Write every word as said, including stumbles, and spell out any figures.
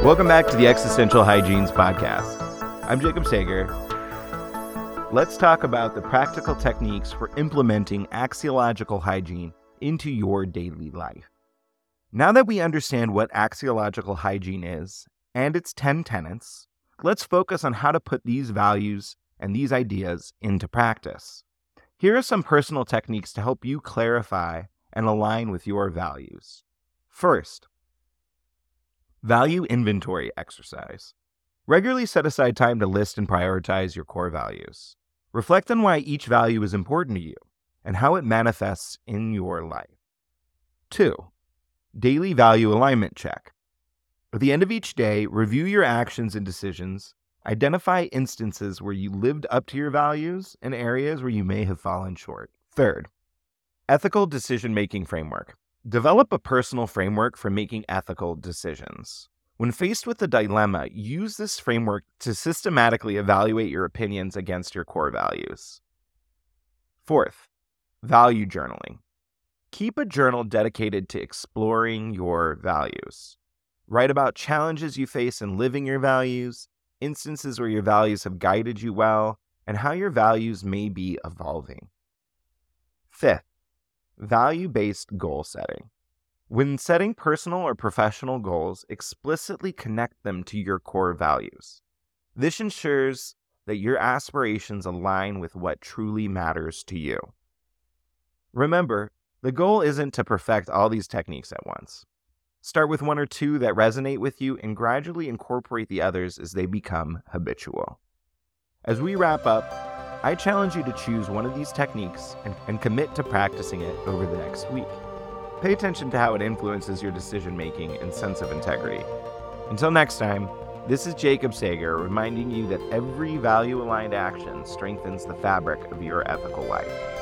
Welcome back to the Existential Hygienes Podcast. I'm Jacob Sager. Let's talk about the practical techniques for implementing axiological hygiene into your daily life. Now that we understand what axiological hygiene is and its ten tenets, let's focus on how to put these values and these ideas into practice. Here are some personal techniques to help you clarify and align with your values. First, value inventory exercise. Regularly set aside time to list and prioritize your core values. Reflect on why each value is important to you and how it manifests in your life. Two, daily value alignment check. At the end of each day, review your actions and decisions. Identify instances where you lived up to your values and areas where you may have fallen short. Third, ethical decision-making framework. Develop a personal framework for making ethical decisions. When faced with a dilemma, use this framework to systematically evaluate your opinions against your core values. Fourth, value journaling. Keep a journal dedicated to exploring your values. Write about challenges you face in living your values, instances where your values have guided you well, and how your values may be evolving. Fifth, value-based goal setting. When setting personal or professional goals, explicitly connect them to your core values. This ensures that your aspirations align with what truly matters to you. Remember, the goal isn't to perfect all these techniques at once. Start with one or two that resonate with you and gradually incorporate the others as they become habitual. As we wrap up, I challenge you to choose one of these techniques and, and commit to practicing it over the next week. Pay attention to how it influences your decision-making and sense of integrity. Until next time, this is Jacob Sager reminding you that every value-aligned action strengthens the fabric of your ethical life.